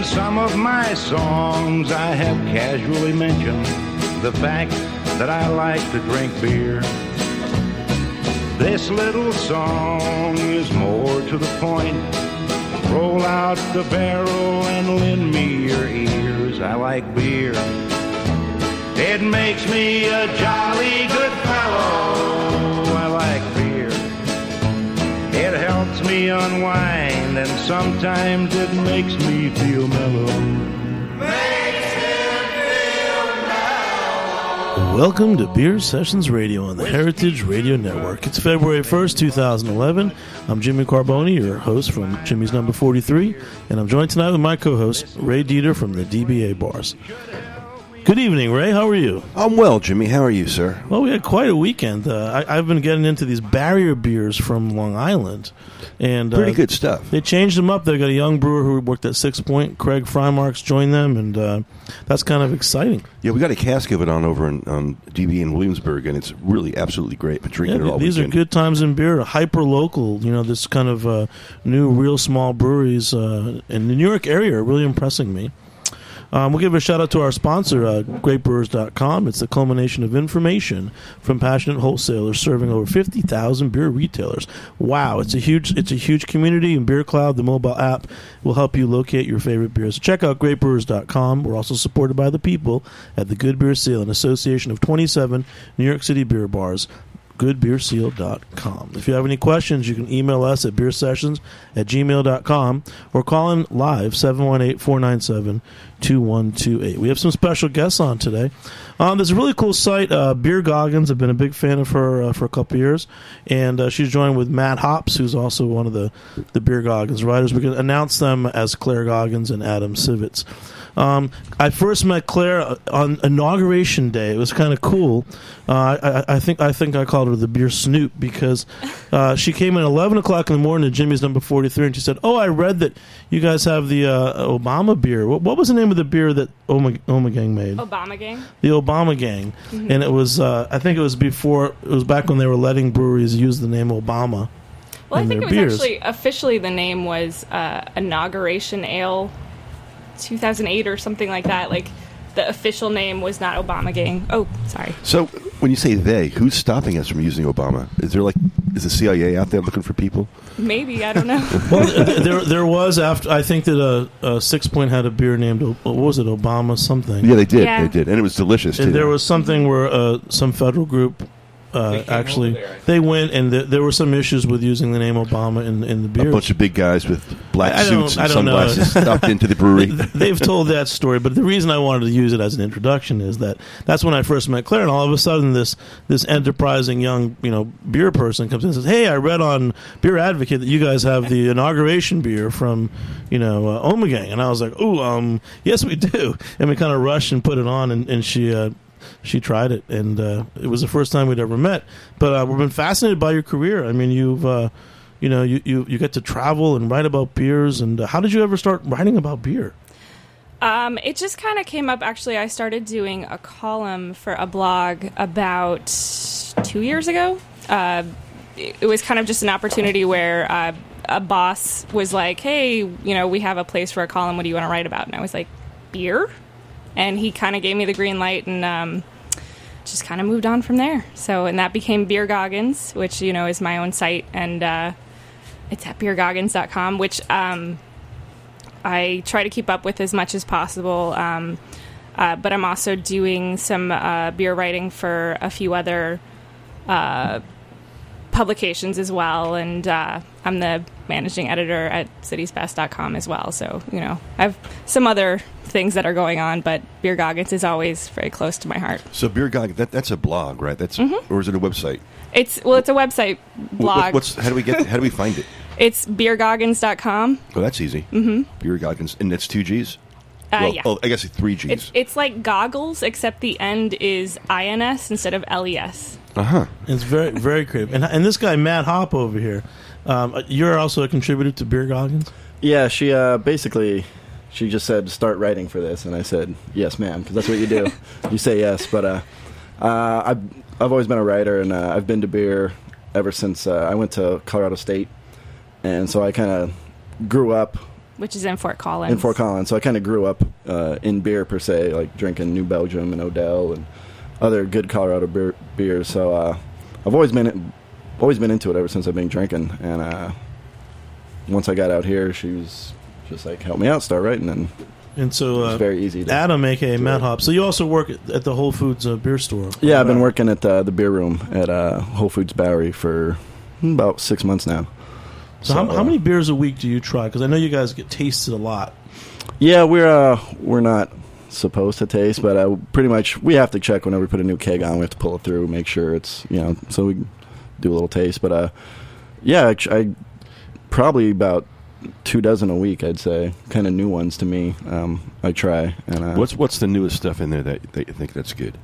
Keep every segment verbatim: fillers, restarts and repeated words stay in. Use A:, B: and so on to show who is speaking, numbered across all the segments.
A: some of my songs I have casually mentioned the fact that I like to drink beer. This little song is more to the point. Roll out the barrel and lend me your ears. I like beer. It makes me a jolly good fellow. I like beer. It helps me unwind, and sometimes it makes me feel mellow. Makes him feel mellow.
B: Welcome to Beer Sessions Radio on the Heritage Radio Network. It's February first, two thousand eleven. I'm Jimmy Carboni, your host from Jimmy's Number forty-three, and I'm joined tonight with my co-host, Ray Dieter from the D B A Bars. Good evening, Ray. How are you?
C: I'm well, Jimmy. How are you, sir?
B: Well, we had quite a weekend. Uh, I, I've been getting into these barrier beers from Long Island. and
C: Pretty
B: uh,
C: good stuff.
B: They changed them up. They got a young brewer who worked at Six Point. Craig Frymarks joined them, and uh, that's kind of exciting.
C: Yeah, we got a cask of it on over in on D B in Williamsburg, and it's really absolutely great. Been drinking
B: Yeah,
C: it all
B: these
C: weekend.
B: are good times in beer. Hyper local, you know, this kind of uh, new, real small breweries uh, in the New York area are really impressing me. Um, we'll give a shout out to our sponsor, uh, great brewers dot com. It's the culmination of information from passionate wholesalers serving over fifty thousand beer retailers. Wow, it's a huge, it's a huge community. And Beer Cloud, the mobile app, will help you locate your favorite beers. So check out great brewers dot com. We're also supported by the people at the Good Beer Seal, an association of twenty-seven New York City beer bars. good beer seal dot com. If you have any questions, you can email us at beer sessions at gmail dot com or call in live seven one eight, four nine seven, two one two eight. We have some special guests on today. Um, there's a really cool site, uh, Beer Goggins. I've been a big fan of her uh, for a couple years, and uh, she's joined with Matt Hops, who's also one of the, the Beer Goggins writers. We can announce them as Claire Goggins and Adam Sivitz. Um, I first met Claire on Inauguration Day. It was kind of cool. Uh, I, I think I think I called her the Beer Snoop because uh, she came in at eleven o'clock in the morning to Jimmy's Number forty-three, and she said, "Oh, I read that you guys have the uh, Obama beer. What, what was the name of the beer that Oma, Oma Gang made?
D: Obama Gang.
B: The Obama Gang." Mm-hmm. And it was uh, I think it was before it was back when they were letting breweries use the name Obama.
D: Well, I think it was
B: beers.
D: actually officially the name was uh, Inauguration Ale two thousand eight or something like that. Like the official name was not Obama Gang. Oh, sorry.
C: So when you say they, who's stopping us from using Obama? Is there like is the C I A out there looking for people?
D: Maybe, I don't know.
B: Well, there there was after I think that uh, uh, Six Point had a beer named what was it Obama something?
C: Yeah, they did.
D: Yeah.
C: They did, and it was delicious too.
B: And there was something where uh, some federal group uh, actually
E: there,
B: they went and th- there were some issues with using the name Obama in in the beer.
C: A bunch of big guys with black
B: I don't-
C: suits
B: I
C: and
B: don't know.
C: sunglasses stuffed into the brewery.
B: They've told that story, but the reason I wanted to use it as an introduction is that that's when I first met Claire, and all of a sudden this this enterprising young you know beer person comes in and says, "Hey, I read on Beer Advocate that you guys have the inauguration beer from you know uh, Oma Gang," and I was like, "Oh, um, yes, we do," and we kind of rushed and put it on, and, and she. Uh, She tried it, and uh, it was the first time we'd ever met. But uh, we've been fascinated by your career. I mean, you've, uh, you know, you, you, you get to travel and write about beers. And uh, how did you ever start writing about beer?
D: Um, it just kind of came up. Actually, I started doing a column for a blog about two years ago. Uh, it, it was kind of just an opportunity where uh, a boss was like, "Hey, you know, we have a place for a column. What do you want to write about?" And I was like, "Beer." And he kind of gave me the green light, and um, just kind of moved on from there. So, and that became Beer Goggins, which, you know, is my own site. And uh, it's at beer goggins dot com, which um, I try to keep up with as much as possible. Um, uh, but I'm also doing some uh, beer writing for a few other uh, publications as well. And uh, I'm the managing editor at cities best dot com as well. So, you know, I have some other things that are going on, but Beer Goggins is always very close to my heart.
C: So Beer Goggins, that, that's a blog, right? That's
D: Mm-hmm.
C: or is it a website?
D: It's well, it's a website blog.
C: What, what's how do we get? How do we find it?
D: It's beer goggins dot com.
C: Oh, that's easy. Mm-hmm. Beer Goggins, and that's two G's.
D: Uh,
C: well,
D: yeah.
C: Oh, I guess it's three G's.
D: It's it's like goggles, except the end is I N S instead of L E S.
C: Uh huh.
B: It's very, very creative. And, and this guy, Matt Hop over here, um, you're also a contributor to Beer Goggins?
E: Yeah, she uh, basically, she just said, start writing for this. And I said, yes, ma'am, because that's what you do. You say yes. But uh, uh, I've, I've always been a writer, and uh, I've been to beer ever since uh, I went to Colorado State. And so I kind of grew up
D: which is in Fort Collins.
E: In Fort Collins. So I kind of grew up uh, in beer, per se, like drinking New Belgium and Odell and other good Colorado beer, beers. So uh, I've always been always been into it ever since I've been drinking. And uh, once I got out here, she was just like, help me out, start writing. And
B: And so, uh,
E: it's very easy. To
B: Adam, aka Matt Hop. So you also work at, at the Whole Foods uh, beer store.
E: Yeah, I've been working at the, the beer room at uh, Whole Foods Bowery for about six months now.
B: So, so how, uh, how many beers a week do you try? Because I know you guys get tasted a lot.
E: Yeah, we're uh, we're not supposed to taste, but uh, pretty much we have to check whenever we put a new keg on. We have to pull it through, make sure it's, you know, so we do a little taste. But uh, yeah, I, I probably about two dozen a week, I'd say. Kind of new ones to me. Um, I try. And uh,
C: what's what's the newest stuff in there that, that you think that's good?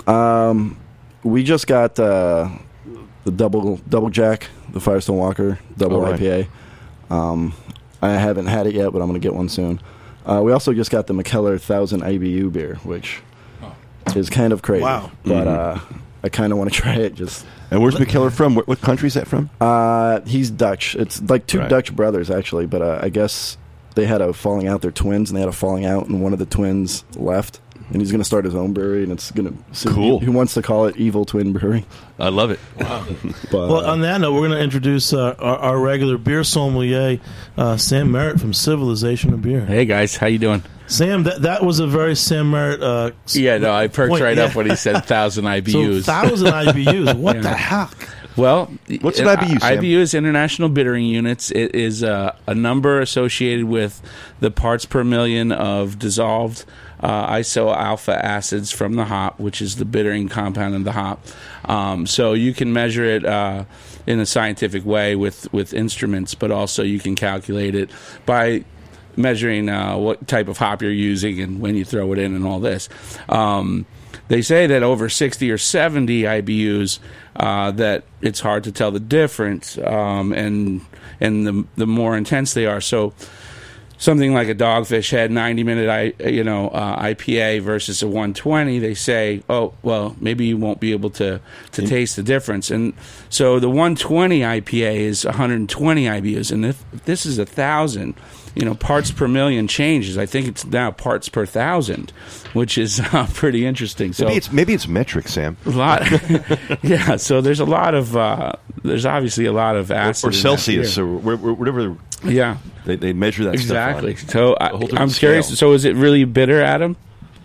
E: Um, we just got uh, the double double Jack, the Firestone Walker double
C: oh, right.
E: I P A. Um, I haven't had it yet, but I'm going to get one soon. Uh, we also just got the McKellar Thousand I B U beer, which oh. is kind of crazy.
B: Wow!
E: But
C: mm-hmm.
E: uh, I kind of want to try it. Just
C: and where's McKellar from? What, what country is that from?
E: Uh, he's Dutch. It's like two
C: right.
E: Dutch brothers actually, but uh, I guess they had a falling out. They're twins, and they had a falling out, and one of the twins left. And he's going to start his own brewery, and it's going to... So
C: cool.
E: He, he wants to call it Evil Twin Brewery.
C: I love it.
B: Wow.
E: But,
B: well, on that note, we're going to introduce uh, our, our regular beer sommelier, uh, Sam Merritt from Civilization of Beer.
F: Hey, guys. How you doing?
B: Sam, that that was a very Sam Merritt... Uh,
F: yeah, no, I perked
B: point.
F: right
B: yeah.
F: up when he said one thousand I B Us.
B: So, one thousand I B Us. What
F: yeah.
B: the heck?
F: Well,
C: what's an I B U, Sam?
F: I B U is International Bittering Units. It is uh, a number associated with the parts per million of dissolved uh, iso-alpha acids from the hop, which is the bittering compound in the hop. Um, so you can measure it uh, in a scientific way with, with instruments, but also you can calculate it by measuring uh, what type of hop you're using and when you throw it in and all this. Um, they say that over sixty or seventy I B Us, uh, that it's hard to tell the difference, um, and and the the more intense they are. So something like a Dogfish Head ninety minute I you know uh, I P A versus a one twenty, they say, oh well, maybe you won't be able to to mm-hmm. taste the difference. And so the one twenty I P A is one hundred twenty I B Us, and if, if this is a thousand, you know, parts per million changes. I think it's now parts per thousand, which is uh, pretty interesting. So
C: maybe it's maybe it's metric, Sam.
F: A lot, yeah. So there's a lot of uh, there's obviously a lot of acid
C: or, or Celsius or whatever.
F: Yeah,
C: they they measure that
F: exactly.
C: Stuff
F: so I, I'm scale. curious. So is it really bitter, Adam?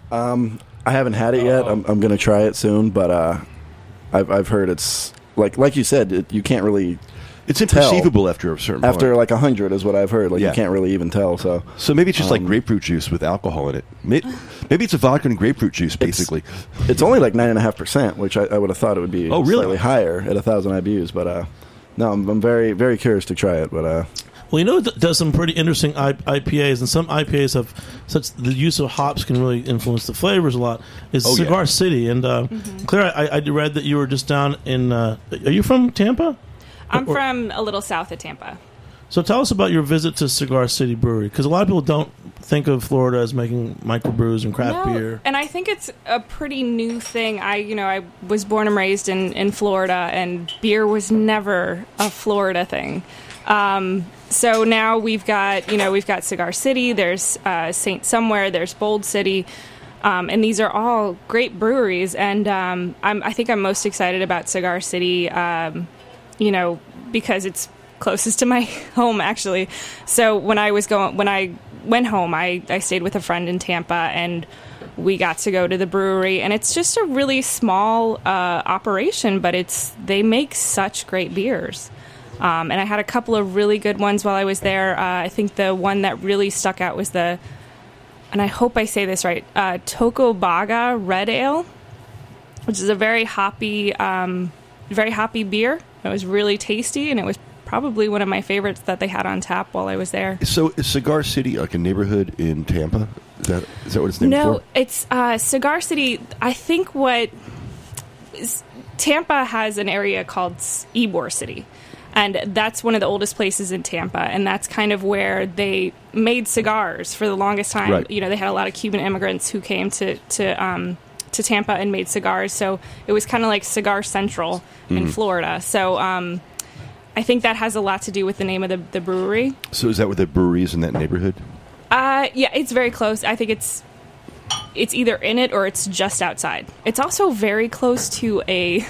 E: Um, I haven't had it yet. I'm, I'm going to try it soon, but uh, I've I've heard it's like like you said, it, you can't really.
C: It's imperceivable after a certain
E: after
C: point.
E: like a hundred is what I've heard. Like
C: yeah.
E: you can't really even tell. So
C: so maybe it's just
E: um,
C: like grapefruit juice with alcohol in it. Maybe, maybe it's a vodka and grapefruit juice, basically.
E: It's, it's only like nine and a half percent, which I, I would have thought it would be
C: oh, really?
E: slightly higher at a thousand I B Us. But uh, no, I'm, I'm very very curious to try it. But uh,
B: well, you know, it does some pretty interesting I- IPAs, and some I P As have such the use of hops can really influence the flavors a lot. Is
C: oh,
B: Cigar
C: yeah.
B: City, and uh, mm-hmm. Claire, I, I read that you were just down in. Uh, are you from Tampa?
D: I'm or, from a little south of Tampa.
B: So tell us about your visit to Cigar City Brewery, because a lot of people don't think of Florida as making microbrews and craft
D: no,
B: beer.
D: And I think it's a pretty new thing. I, you know, I was born and raised in, in Florida, and beer was never a Florida thing. Um, so now we've got, you know, we've got Cigar City. There's uh, Saint Somewhere. There's Bold City. Um, and these are all great breweries. And um, I'm, I think I'm most excited about Cigar City. Um, you know, because it's closest to my home, actually. So when I was going, when I went home, I, I stayed with a friend in Tampa, and we got to go to the brewery. And it's just a really small uh, operation, but it's they make such great beers. Um, and I had a couple of really good ones while I was there. Uh, I think the one that really stuck out was the, and I hope I say this right, uh, Tocobaga Red Ale, which is a very hoppy, um, very hoppy beer. It was really tasty, and it was probably one of my favorites that they had on tap while I was there.
C: So is Cigar City like a neighborhood in Tampa? Is that is that what it's named
D: no,
C: for?
D: No, it's uh, Cigar City. I think what is, Tampa has an area called Ybor City, and that's one of the oldest places in Tampa, and that's kind of where they made cigars for the longest time.
C: Right.
D: You know, they had a lot of Cuban immigrants who came to to um, to Tampa and made cigars, so it was kind of like Cigar Central in mm-hmm. Florida. So um, I think that has a lot to do with the name of the, the brewery.
C: So is that where the brewery is in that neighborhood?
D: Uh, yeah, it's very close. I think it's it's either in it or it's just outside. It's also very close to a,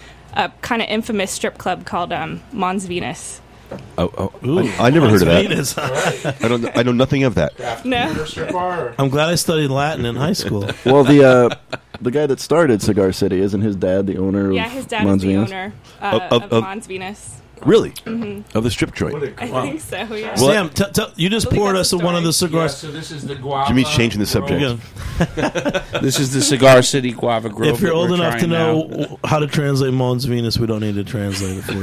D: a kind of infamous strip club called um, Mons Venus.
C: Oh, oh
B: Ooh,
C: I, I never heard of that.
B: Venus.
C: I don't. I know nothing of that.
D: No.
B: I'm glad I studied Latin in high school.
E: Well, the uh, the guy that started Cigar City, isn't his dad the owner of
D: Yeah, his dad
E: Mons
D: is the
E: Venus?
D: owner uh,
C: Of- of-
D: of,
C: of-
D: Mons Venus.
C: Really?
D: Mm-hmm.
C: Of the strip joint.
D: I think so, yeah.
C: Well,
B: Sam, t- t- you just
D: I believe
B: poured
D: that's
B: us
D: the
B: one of the
D: story.
F: Yeah,
B: cigars.
F: so this is the guava.
C: Jimmy's changing the subject.
B: Again,
F: This is the Cigar City Guava Grove.
B: if you're
F: that
B: old
F: we're
B: enough to
F: trying
B: know
F: now.
B: how to translate Mons Venus, we don't need to translate it for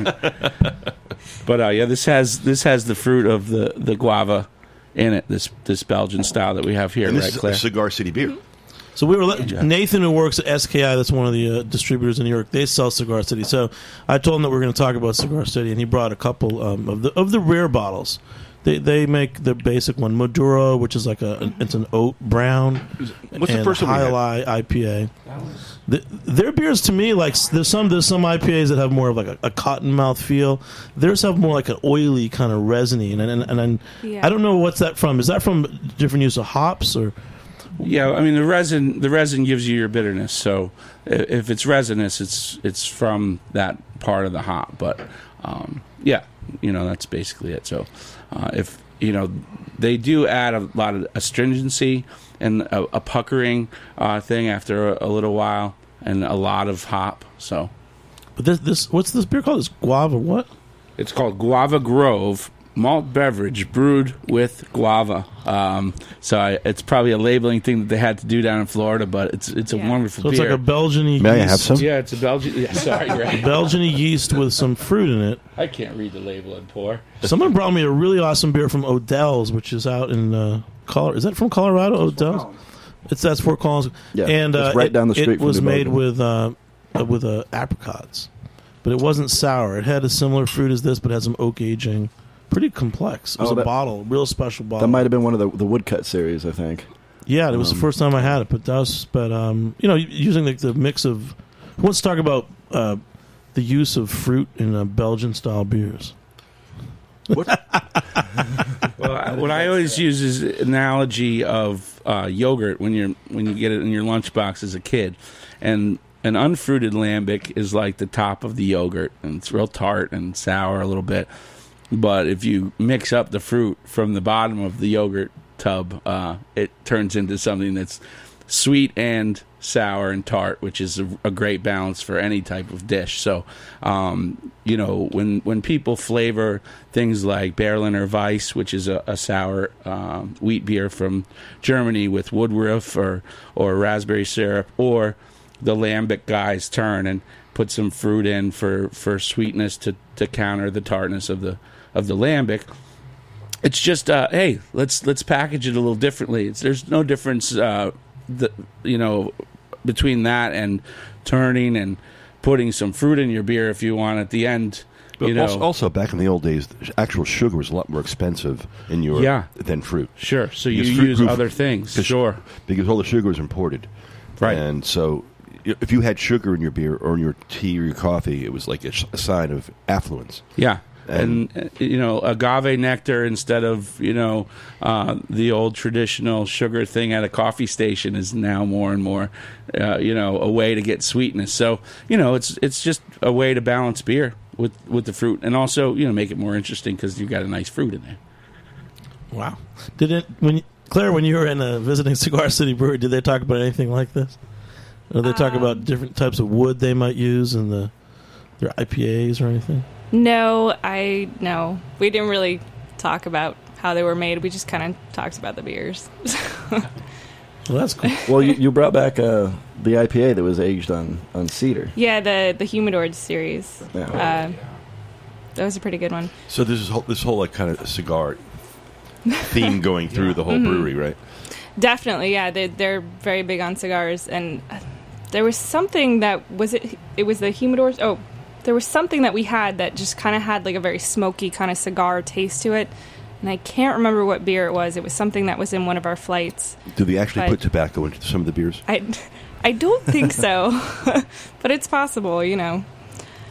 B: you.
F: But uh, yeah, this has this has the fruit of the, the guava in it. This this Belgian style that we have here,
C: And this
F: right,
C: is
F: Claire?
C: a Cigar City beer.
B: So we were le- Nathan, who works at S K I, that's one of the uh, distributors in New York. They sell Cigar City. So I told him that we are going to talk about Cigar City, and he brought a couple um, of the of the rare bottles. They they make the basic one, Maduro, which is like a it's an oat brown.
C: What's the
B: and
C: first one we had?
B: High I P A. The, their beers to me, like there's some there's some I P As that have more of like a, a cotton mouth feel. Theirs have more like an oily kind of resiny, and and, and, and
D: Yeah.
B: I don't know what's that from. Is that from different use of hops or?
F: Yeah, I mean the resin the resin gives you your bitterness. So i- if it's resinous, it's it's from that part of the hop. But um, yeah, you know that's basically it. So uh, if you know they do add a lot of astringency and a, a puckering uh, thing after a, a little while, and a lot of hop. So
B: But this this what's this beer called? It's guava what?
F: it's called Guava Grove malt beverage brewed with guava. Um, so I, it's probably a labeling thing that they had to do down in Florida, but it's it's a
D: Yeah.
F: wonderful
B: So it's
F: beer.
B: like a Belgian
C: May I
B: yeast.
C: have some?
F: yeah, it's a Belgian. Yeah, sorry, Greg.
B: Belgian yeast with some fruit in it.
F: I can't read the label and pour.
B: Someone brought me a really awesome beer from Odell's, which is out in uh, Colorado. Is that from Colorado? Odell's. It's that's Fort Collins.
E: Yeah,
B: and uh,
E: it's right
B: it-
E: down the street
B: It
E: from
B: was
E: New
B: made
E: Belgium.
B: with uh, uh, with uh, apricots, but it wasn't sour. It had a similar fruit as this, but had some oak aging. Pretty complex. It was
E: Oh,
B: a
E: that-
B: bottle, real special bottle.
E: That might have been one of the the woodcut series, I think.
B: Yeah, it was
E: Um,
B: the first time I had it, but that was, but um, you know, using the, the mix of. Who wants to talk about uh, the use of fruit in uh, Belgian style beers?
F: Well, I, what I always use is the analogy of uh, yogurt when you're when you get it in your lunchbox as a kid, and an unfruited lambic is like the top of the yogurt, and it's real tart and sour a little bit. But if you mix up the fruit from the bottom of the yogurt tub, uh, it turns into something that's sweet and sour and tart, which is a, a great balance for any type of dish. So, um, you know, when when people flavor things like Berliner Weiss, which is a, a sour um, wheat beer from Germany with Woodruff or or raspberry syrup, or the lambic guys turn and put some fruit in for, for sweetness to, to counter the tartness of the of the lambic. It's just uh, hey, let's let's package it a little differently. It's, there's no difference, uh, the, you know, between that and turning and putting some fruit in your beer if you want at the end.
C: But
F: you know,
C: also, also, back in the old days, actual sugar was a lot more expensive in Europe
F: Yeah.
C: than fruit.
F: sure. So you
C: Because fruit
F: use
C: grew-
F: other things,
C: because-
F: sure.
C: Because all the sugar was imported.
F: Right.
C: And so i- if you had sugar in your beer or in your tea or your coffee, it was like a, sh- a sign of affluence.
F: Yeah.
C: And-
F: And, uh, you know, agave nectar instead of, you know, uh, the old traditional sugar thing at a coffee station is now more and more, uh, you know, a way to get sweetness. So, you know, it's it's just a way to balance beer with, with the fruit, and also, you know, make it more interesting because you've got a nice fruit in there.
B: Wow. Did it when you, Claire, when you were in a visiting Cigar City Brewery, did they talk about anything like this? Or did they talk
D: Um,
B: about different types of wood they might use in the their I P As or anything?
D: No, I no. We didn't really talk about how they were made. We just kind of talked about the beers.
B: Well, that's cool.
E: Well, you, you brought back uh, the I P A that was aged on, on cedar.
D: Yeah, the the Humidor series.
E: Yeah.
D: Uh, that was a pretty good one.
C: So this is whole, this whole like kind of cigar theme going through the whole brewery, right?
D: Definitely, yeah. They they're very big on cigars, and uh, there was something that was it. It was the Humidors. Oh, there was something that we had that just kind of had like a very smoky kind of cigar taste to it, and I can't remember what beer it was. It was something that was in one of our flights.
C: Do they actually
D: But-
C: put tobacco into some of the beers?
D: I, I don't think so, but it's possible, you know.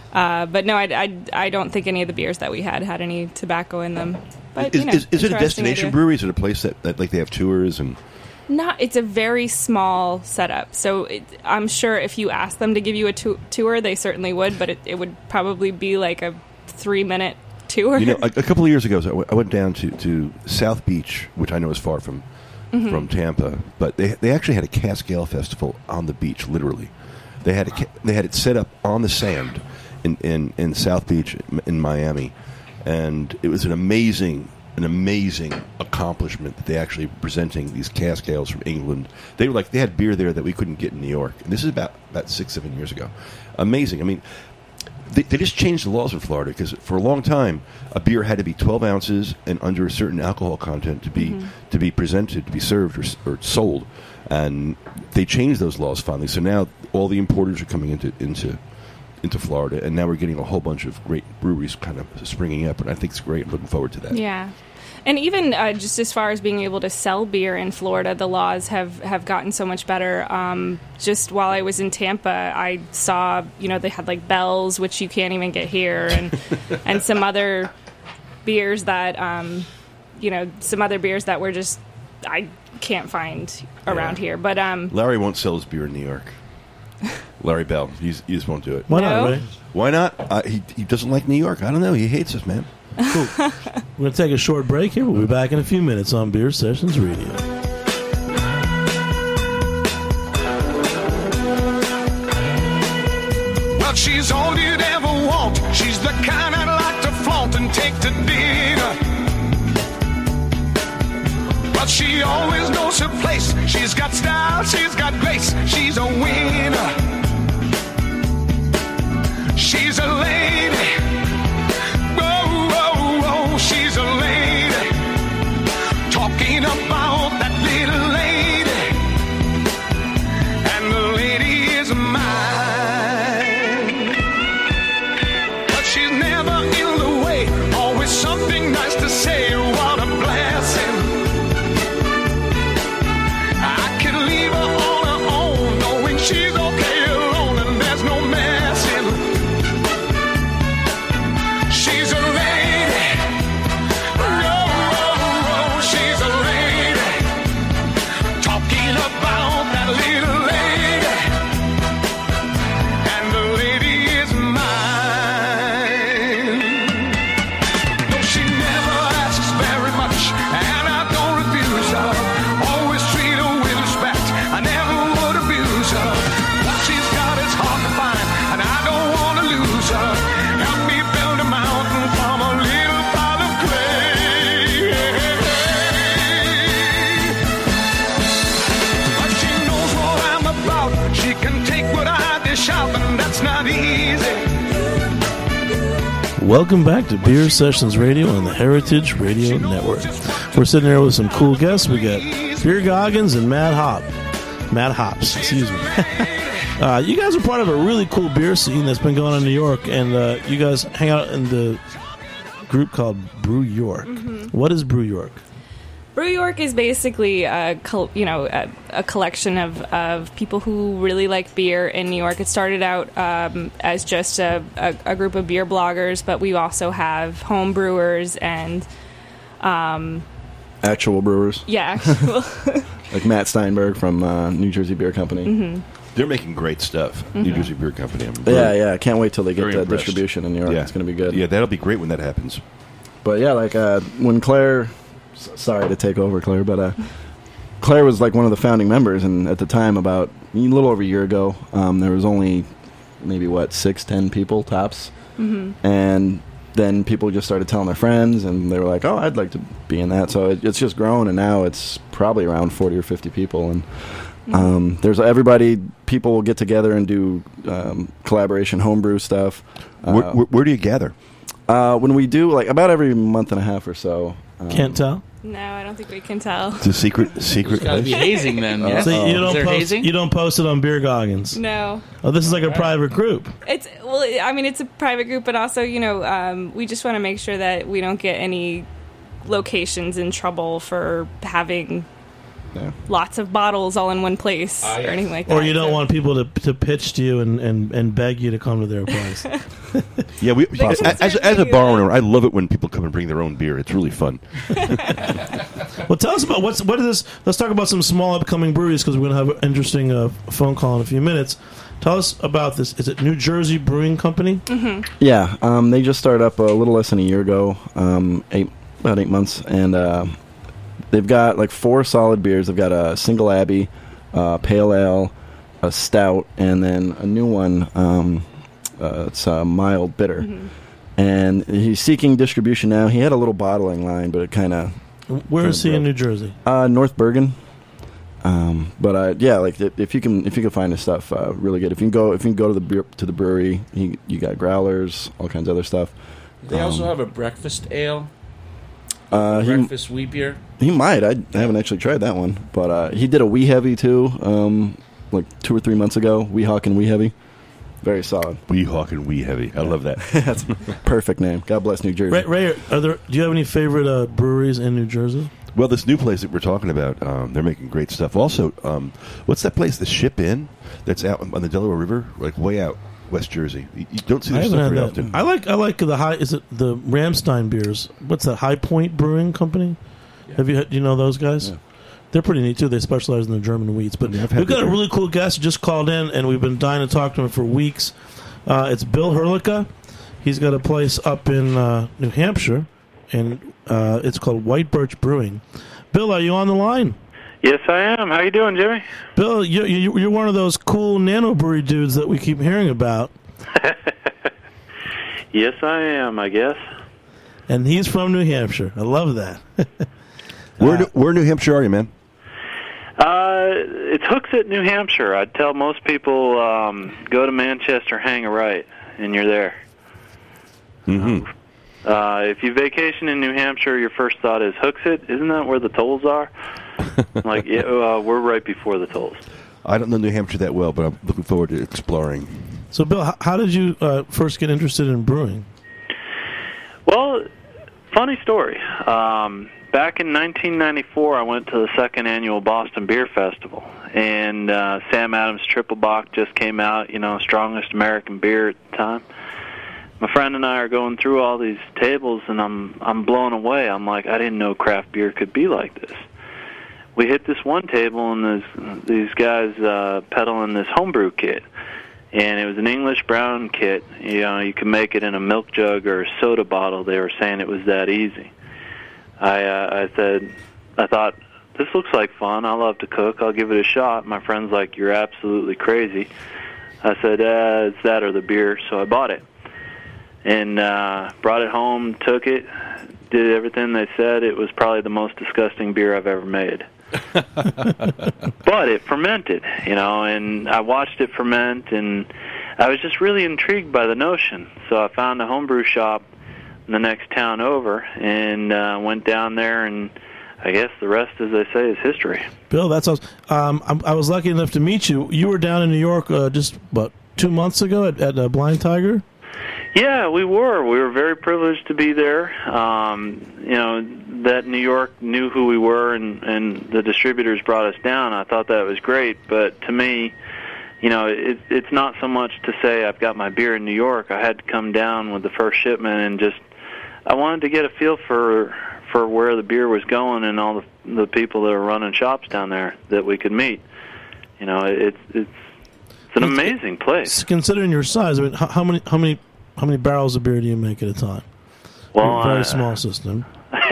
D: Uh, but no, I, I, I don't think any of the beers that we had had any tobacco in them. But,
C: is,
D: you know,
C: is, is it a
D: interesting
C: destination
D: idea.
C: brewery? Is it a place that, that like they have tours and?
D: Not. It's a very small setup. So it, I'm sure if you asked them to give you a tu- tour, they certainly would. But it, it would probably be like a three minute tour.
C: You know, a, a couple of years ago, I w- I went down to, to South Beach, which I know is far from
D: Mm-hmm.
C: from Tampa, but they they actually had a cask ale festival on the beach. Literally, they had a, ca- they had it set up on the sand in, in, in South Beach in Miami, and it was an amazing an amazing accomplishment that they actually were presenting these cask ales from England. They were like they had beer there that we couldn't get in New York, and this is about about six seven years ago. Amazing. I mean. They, they just changed the laws in Florida because for a long time, a beer had to be twelve ounces and under a certain alcohol content to be mm-hmm. to be presented, to be served or, or sold, and they changed those laws finally. So now all the importers are coming into into into Florida, and now we're getting a whole bunch of great breweries kind of springing up, and I think it's great. I'm looking forward to that.
D: Yeah. And even uh, just as far as being able to sell beer in Florida, the laws have, have gotten so much better. Um, just while I was in Tampa, I saw, you know, they had like Bell's, which you can't even get here, and and some other beers that, um, you know, some other beers that were just, I can't find around
C: Yeah.
D: here. But um,
C: Larry won't sell his beer in New York. Larry Bell, he's, he just won't do it.
B: Why
D: No?
B: not, Ray?
C: Why not? Uh, he he doesn't like New York. I don't know. He hates us, man.
B: Cool. We're going to take a short break here. We'll be back in a few minutes on Beer Sessions Radio.
G: Well, she's all you'd ever want. She's the kind I'd like to flaunt and take to dinner. But she always knows her place. She's got style, she's got grace. She's a winner. She's a lady. She's a lady, talking about that little lady, and the lady is mine. But she's never in the way, always something nice to say. What a blessing. I can leave her on her own, knowing she's okay alone, and there's no messing. She's a lady.
B: Welcome back to Beer Sessions Radio on the Heritage Radio Network. We're sitting here with some cool guests. We got Beer Goggins and Matt Hop. Matt Hops, excuse me. uh, you guys are part of a really cool beer scene that's been going on in New York, and uh, you guys hang out in the group called Brew York. Mm-hmm. What is Brew York?
D: Brew York is basically a col- you know a, a collection of, of people who really like beer in New York. It started out um, as just a, a, a group of beer bloggers, but we also have home brewers and um,
E: actual brewers.
D: Yeah, actual.
E: Like Matt Steinberg from uh, New Jersey Beer Company.
D: Mm-hmm.
C: They're making great stuff.
D: Mm-hmm.
C: New Jersey Beer Company. I'm
E: Yeah,
C: very,
E: yeah. I can't wait till they get
C: very
E: the
C: impressed.
E: distribution in New York.
C: Yeah.
E: It's going to be good.
C: Yeah, that'll be great when that happens.
E: But yeah, like uh, when Claire, s- sorry to take over, Claire, but uh, Claire was like one of the founding members, and at the time, about a little over a year ago, um, there was only maybe what six, ten people tops,
D: Mm-hmm.
E: and then people just started telling their friends, and they were like, "Oh, I'd like to be in that." So it, it's just grown, and now it's probably around forty or fifty people, and um, there's everybody. People will get together and do um, collaboration homebrew stuff. Uh,
C: Where, where, where do you gather?
E: uh, when we do, like, about every month and a half or so. Um,
B: Can't tell.
D: No, I don't think we can tell.
C: It's a secret secret
F: It's got to
C: place.
F: be hazing then. Yeah.
B: So you
F: Is
B: don't
F: there
B: post.
F: hazing?
B: You don't post it on Beer Goggins.
D: No.
B: Oh, this is like a private group.
D: It's well, I mean, it's a private group, but also, you know, um, we just want to make sure that we don't get any locations in trouble for having
E: Yeah.
D: lots of bottles all in one place
F: Ah,
D: or
F: yes.
D: anything like that.
B: Or you don't
D: So-
B: want people to to pitch to you and, and, and beg you to come to their place.
C: Yeah, we,
D: They
C: as,
D: can
C: as, as a
D: certainly do
C: bar
D: that.
C: owner, I love it when people come and bring their own beer. It's really fun.
B: Well, tell us about what's what is this? Let's talk about some small upcoming breweries because we're going to have an interesting uh, phone call in a few minutes. Tell us about this. Is it New Jersey Brewing Company?
E: Yeah, um, they just started up a little less than a year ago, um, eight about eight months, and uh, they've got like four solid beers. They've got a single Abbey, uh, pale ale, a stout, and then a new one. Um, uh, it's a mild bitter, and he's seeking distribution now. He had a little bottling line, but it kind of
B: Where is he in New Jersey?
E: uh, North Bergen. Um, but uh, yeah, like if, if you can if you can find his stuff, uh, really good. If you can go if you can go to the beer, to the brewery, he, you got growlers, all kinds of other stuff.
F: They also
E: Um,
F: have a breakfast ale,
E: Uh, he
F: breakfast wheat beer.
E: he might. I, I haven't actually tried that one, but uh, he did a Wee Heavy too, um, like two or three months ago. Wee Hawk and Wee Heavy, very solid.
C: Wee Hawk and Wee Heavy. I love that.
E: That's a perfect name. God bless New Jersey.
B: Ray, Ray, are there? Do you have any favorite uh, breweries in New Jersey?
C: Well, this new place that we're talking about, um, they're making great stuff. Also, um, what's that place, the Ship Inn, that's out on the Delaware River, like way out West Jersey? You, you don't see
B: I
C: their
B: haven't
C: stuff
B: had
C: very
B: that.
C: often.
B: I like I like the high. Is it the Ramstein beers? What's that? High Point Brewing Company. Have you had, do you know those guys?
E: Yeah.
B: They're pretty neat too. They specialize in the German wheats. But
C: Yeah, I've had
B: we've got
C: the
B: a
C: beer.
B: really cool guest who just called in, and we've been dying to talk to him for weeks. Uh, it's Bill Herlica. He's got a place up in uh, New Hampshire, and uh, it's called White Birch Brewing. Bill, are you on the line?
H: Yes, I am. How you doing, Jimmy?
B: Bill, you, you, you're one of those cool nano brewery dudes that we keep hearing about,
H: Yes, I am, I guess.
B: and he's from New Hampshire. I love that.
C: Where, do- where in New Hampshire are you, man?
H: Uh, it's Hooksett, New Hampshire. I'd tell most people um, go to Manchester, hang a right, and you're there.
C: Mm-hmm.
H: Uh, if you vacation in New Hampshire, your first thought is Hooksett. Isn't that where the tolls are? Like, yeah, uh, we're right before the tolls.
C: I don't know New Hampshire that well, but I'm looking forward to exploring.
B: So, Bill, how, how did you uh, first get interested in brewing?
H: Well, funny story. Um, back in nineteen ninety-four, I went to the second annual Boston Beer Festival, and uh, Sam Adams Triple Bock just came out, you know, strongest American beer at the time. My friend and I are going through all these tables, and I'm I'm blown away. I'm like, I didn't know craft beer could be like this. We hit this one table, and there's these guys uh, peddling this homebrew kit. And it was an English brown kit. You know, you can make it in a milk jug or a soda bottle. They were saying it was that easy. I uh, I said, I thought, this looks like fun. I love to cook. I'll give it a shot. My friend's like, you're absolutely crazy. I said, uh, it's that or the beer. So I bought it. And uh, brought it home, took it, did everything they said. It was probably the most disgusting beer I've ever made. But it fermented, you know, and I watched it ferment, and I was just really intrigued by the notion. So I found a homebrew shop in the next town over, and uh, went down there, and I guess the rest, as they say, is history.
B: Bill, that's awesome. Um, I'm, I was lucky enough to meet you. You were down in New York uh, just, what, two months ago at, at uh, Blind Tiger?
H: Yeah, we were. We were very privileged to be there. Um, you know, that New York knew who we were, and, and the distributors brought us down. I thought that was great, but to me, you know, it, it's not so much to say I've got my beer in New York. I had to come down with the first shipment, and just I wanted to get a feel for for where the beer was going and all the the people that were running shops down there that we could meet. You know, it's it's it's an amazing place.
B: Considering your size, I mean, how, how many how many how many barrels of beer do you make at a time?
H: Well,
B: You're a very
H: uh,
B: small system.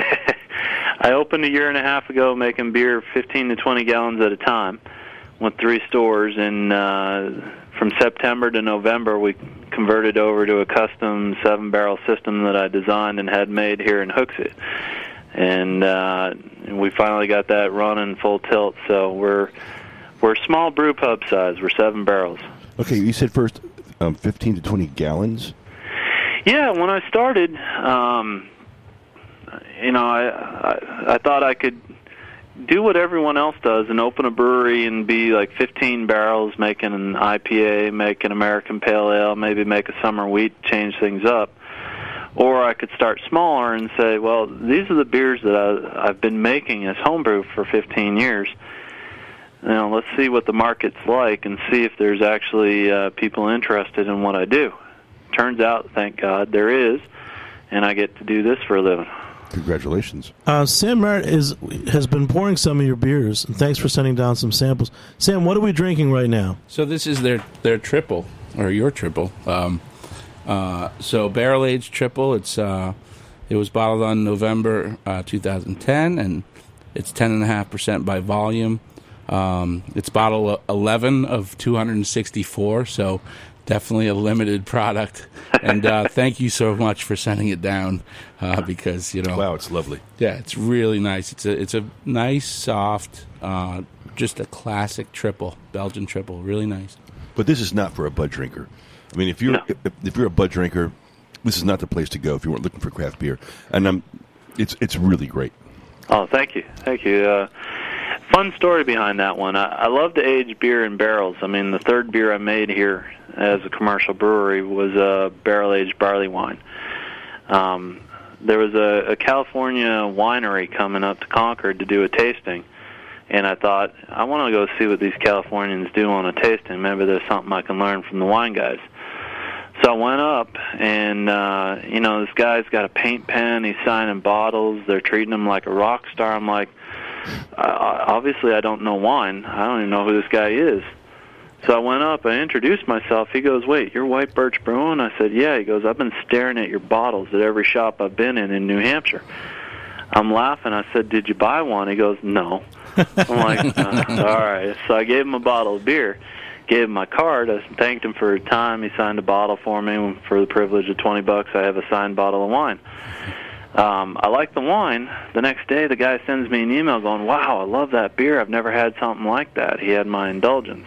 H: I opened a year and a half ago making beer fifteen to twenty gallons at a time with three stores, and uh, from September to November we converted over to a custom seven-barrel system that I designed and had made here in Hooksett. And uh, we finally got that running full tilt, so we're we're small brew pub size. We're seven barrels.
C: Okay, you said first um, fifteen to twenty gallons.
H: Yeah, when I started, um, you know, I, I I thought I could do what everyone else does and open a brewery and be like fifteen barrels, making an I P A, make an American Pale Ale, maybe make a summer wheat, change things up. Or I could start smaller and say, well, these are the beers that I, I've been making as homebrew for fifteen years. You know, let's see what the market's like and see if there's actually uh, people interested in what I do. Turns out, thank God, there is, and I get to do this for a living.
C: Congratulations.
B: Uh, Sam Merritt is has been pouring some of your beers, and thanks for sending down some samples. Sam, what are we drinking right now?
F: So this is their their triple, or your triple. Um, uh, so barrel aged triple. It's uh, it was bottled on November uh, two thousand ten, and it's ten and a half percent by volume. Um, it's bottle eleven of two hundred sixty-four. So definitely a limited product. And uh, thank you so much for sending it down uh, because, you know.
C: Wow, it's lovely.
F: Yeah, it's really nice. It's a it's a nice, soft, uh, just a classic triple, Belgian triple. Really nice.
C: But this is not for a bud drinker. I mean, if you're
H: No.
C: if, if you're a bud drinker, this is not the place to go if you weren't looking for craft beer. And um, it's it's really great.
H: Oh, thank you. Thank you. Uh, fun story behind that one. I, I love to age beer in barrels. I mean, the third beer I made here as a commercial brewery was a barrel-aged barley wine. Um, there was a, a California winery coming up to Concord to do a tasting, and I thought, I want to go see what these Californians do on a tasting. Maybe there's something I can learn from the wine guys. So I went up, and, uh, you know, this guy's got a paint pen. He's signing bottles. They're treating him like a rock star. I'm like, uh, obviously I don't know wine. I don't even know who this guy is. So I went up, I introduced myself. He goes, wait, you're White Birch Brewing? I said, yeah. He goes, I've been staring at your bottles at every shop I've been in in New Hampshire. I'm laughing. I said, did you buy one? He goes, no. I'm like, uh, all right. So I gave him a bottle of beer, gave him my card. I thanked him for his time. He signed a bottle for me. For the privilege of twenty bucks, I have a signed bottle of wine. Um, I like the wine. The next day, the guy sends me an email going, wow, I love that beer. I've never had something like that. He had my indulgence.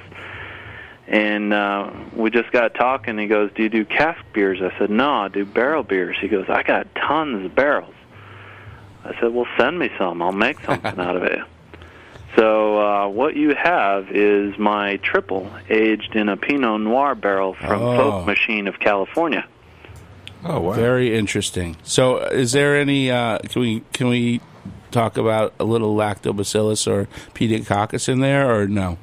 H: And uh, we just got talking. He goes, do you do cask beers? I said, no, I do barrel beers. He goes, I got tons of barrels. I said, well, send me some. I'll make something out of it. So uh, what you have is my triple aged in a Pinot Noir barrel from
F: Oh.
H: Folk Machine of California.
C: Oh, wow.
F: Very interesting. So, is there any? Uh, can we can we talk about a little lactobacillus or pediococcus in there, or no?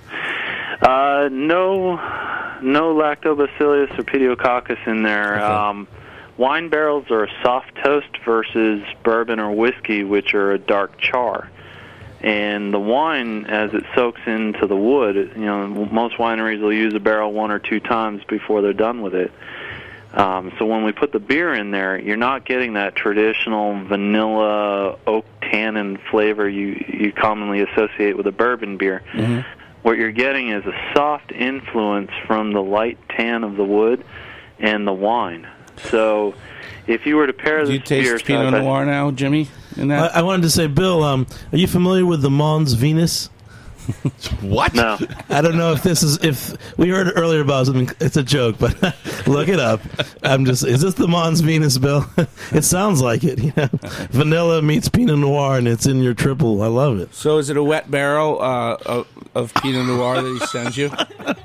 H: Uh, no, no lactobacillus or pediococcus in there.
F: Okay.
H: Um, wine barrels are a soft toast versus bourbon or whiskey, which are a dark char. And the wine, as it soaks into the wood, you know, most wineries will use a barrel one or two times before they're done with it. Um, so when we put the beer in there, you're not getting that traditional vanilla oak tannin flavor you, you commonly associate with a bourbon beer.
F: Mm-hmm.
H: What you're getting is a soft influence from the light tan of the wood and the wine. So if you were to pair
F: Do
H: this
F: you taste
H: beer
F: Pinot
H: side by-
F: Noir now, Jimmy? In that?
B: I, I wanted to say, Bill, um, are you familiar with the Mons Venus?
C: What?
H: No.
B: I don't know if this is if we heard earlier about something. It's a joke, but look it up. I'm just. Is this the Mons Venus, Bill? It sounds like it. You know, vanilla meets Pinot Noir, and it's in your triple. I love it.
F: So, is it a wet barrel uh, of, of Pinot Noir that he sends you?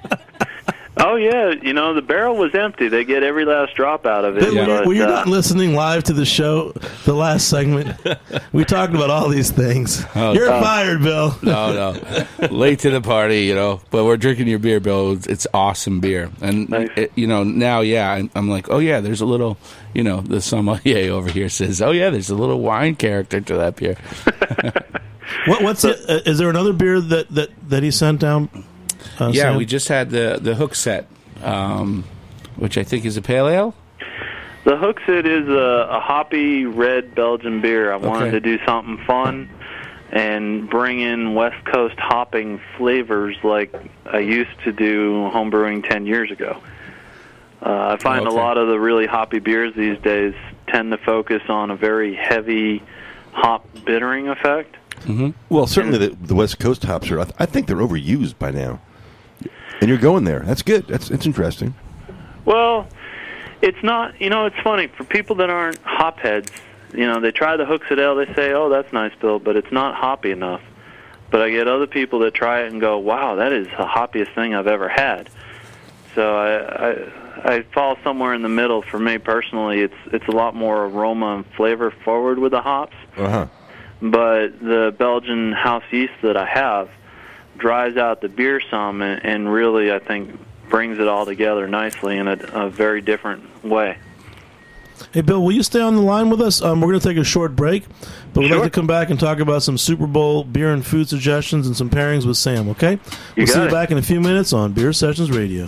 H: Oh, yeah. You know, the barrel was empty. They get every last drop out of it.
B: Bill,
H: but,
B: were you
H: uh,
B: not listening live to the show, the last segment? We talked about all these things.
F: Oh,
B: You're
F: uh,
B: fired, Bill.
F: No, no. Late to the party, you know. But we're drinking your beer, Bill. It's, it's awesome beer. And,
H: Nice.
F: it, you know, now, yeah, I'm, I'm like, oh, yeah, there's a little, you know, the sommelier over here says, oh, yeah, there's a little wine character to that beer.
B: What, what's it? Uh, is there another beer that, that, that he sent down? Uh,
F: yeah,
B: Sam?
F: we just had the, the hook set, um, which I think is a pale ale.
H: The Hooksit is a, a hoppy red Belgian beer. I wanted
F: Okay.
H: to do something fun and bring in West Coast hopping flavors like I used to do homebrewing ten years ago. Uh, I find
F: Okay.
H: a lot of the really hoppy beers these days tend to focus on a very heavy hop bittering effect.
C: Well, certainly the, the West Coast hops are. I, th- I think they're overused by now. And you're going there. That's good. That's it's interesting.
H: Well, it's not, you know, it's funny. For people that aren't hop heads, you know, they try the Hooksit Ale, they say, oh, that's nice, Bill, but it's not hoppy enough. But I get other people that try it and go, wow, that is the hoppiest thing I've ever had. So I, I I fall somewhere in the middle. For me personally, it's it's a lot more aroma and flavor forward with the hops.
C: Uh-huh.
H: But the Belgian house yeast that I have dries out the beer some, and, and really, I think, brings it all together nicely in a, a very different way.
B: Hey, Bill, will you stay on the line with us? Um, we're going to take a short break, but we'd
H: Sure.
B: like to come back and talk about some Super Bowl beer and food suggestions and some pairings with Sam, okay?
H: You
B: we'll see
H: got
B: you
H: it.
B: back in a few minutes on Beer Sessions Radio.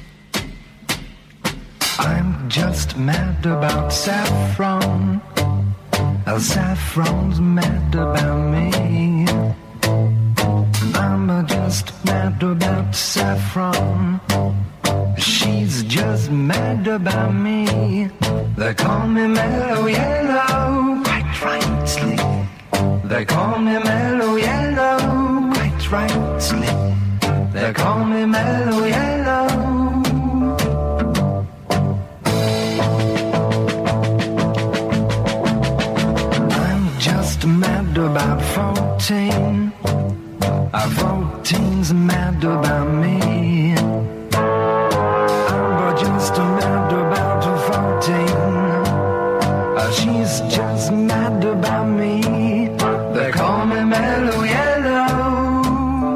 I: I'm just mad about saffron. El saffron's mad about me. I'm just mad about saffron. She's just mad about me. They call me Mellow Yellow, quite rightly. They call me Mellow Yellow, quite rightly. They call me Mellow Yellow. Mad about fourteen. Uh, fourteen's mad about me. I'm just mad about fourteen. Uh, she's just mad about me. They call me Mellow Yellow.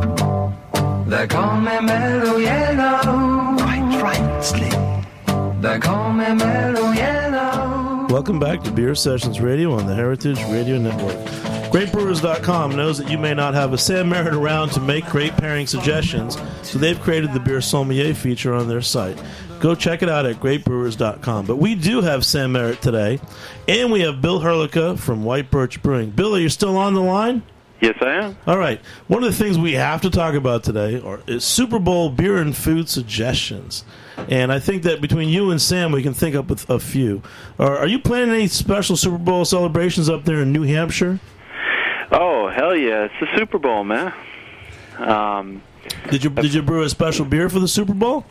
I: They call me Mellow Yellow. Quite rightly. They call me Mellow Yellow.
B: Welcome back to Beer Sessions Radio on the Heritage Radio Network. Great Brewers dot com knows that you may not have a Sam Merritt around to make great pairing suggestions, so they've created the Beer Sommelier feature on their site. Go check it out at Great Brewers dot com. But we do have Sam Merritt today, and we have Bill Herlica from White Birch Brewing. Bill, are you still on the line?
H: Yes, I am.
B: All right. One of the things we have to talk about today are, is Super Bowl beer and food suggestions. And I think that between you and Sam, we can think up with a few. Are, are you planning any special Super Bowl celebrations up there in New Hampshire?
H: Oh, hell yeah. It's the Super Bowl, man. Um,
B: Did you did you brew a special beer for the Super Bowl?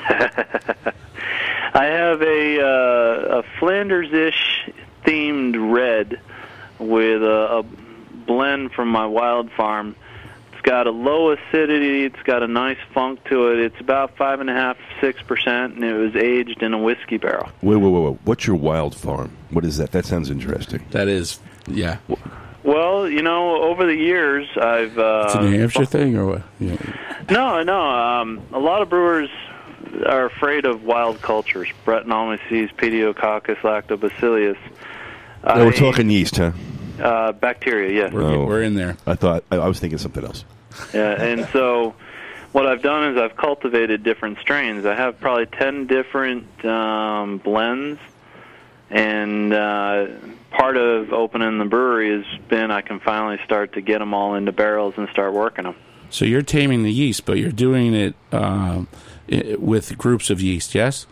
H: I have a, uh, a Flanders-ish themed red with a, a blend from my wild farm. It's got a low acidity. It's got a nice funk to it. It's about five and a half, six percent, and it was aged in a whiskey barrel.
C: Wait, wait, wait, wait. What's your wild farm? What is that? That sounds interesting.
F: That is, yeah.
H: Well, you know, over the years, I've uh,
F: It's a New Hampshire thing, or what? Yeah.
H: No, no. Um, a lot of brewers are afraid of wild cultures. Brettanomyces, Pediococcus, Lactobacillus.
C: No, we're
H: I-
C: talking yeast, huh?
H: Uh, bacteria, yes.
F: We're,
C: Oh.
F: we're in there.
C: I thought I, I was thinking something else.
H: Yeah, and so what I've done is I've cultivated different strains. I have probably ten different um, blends, and uh, part of opening the brewery has been I can finally start to get them all into barrels and start working them.
F: So you're taming the yeast, but you're doing it um, i- with groups of yeast, yes?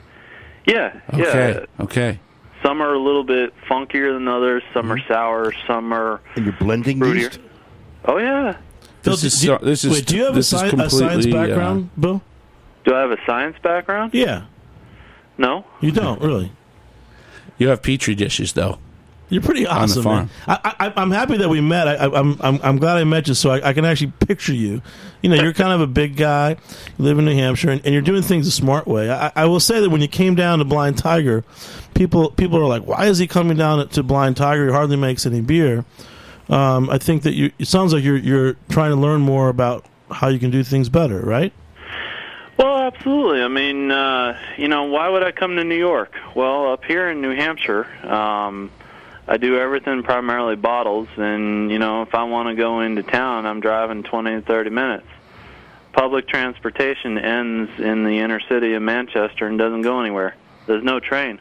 H: Yeah,
F: Okay,
H: yeah.
F: okay.
H: Some are a little bit funkier than others. Some are sour. Some are
C: And you're blending
H: fruitier.
C: yeast?
H: Oh, yeah.
B: Phil,
F: This is
B: do you-
F: so- this is-
B: wait, do you have a,
F: this is
B: sci- a science
F: completely, uh,
B: background, Bill?
H: Do I have a science background?
B: Yeah.
H: No.
B: You don't, really.
F: You have Petri dishes, though.
B: You're pretty
F: On the
B: awesome,
F: farm.
B: man. I, I, I'm happy that we met. I, I, I'm, I'm, I'm glad I met you, so I, I can actually picture you. You know, you're kind of a big guy. You live in New Hampshire, and, and you're doing things a smart way. I, I will say that when you came down to Blind Tiger, people people are like, "Why is he coming down to Blind Tiger? He hardly makes any beer." Um, I think that you. It sounds like you're you're trying to learn more about how you can do things better, right?
H: Well, absolutely. I mean, uh, you know, why would I come to New York? Well, up here in New Hampshire, um, I do everything primarily bottles, and, you know, if I want to go into town, I'm driving twenty to thirty minutes. Public transportation ends in the inner city of Manchester and doesn't go anywhere. There's no train.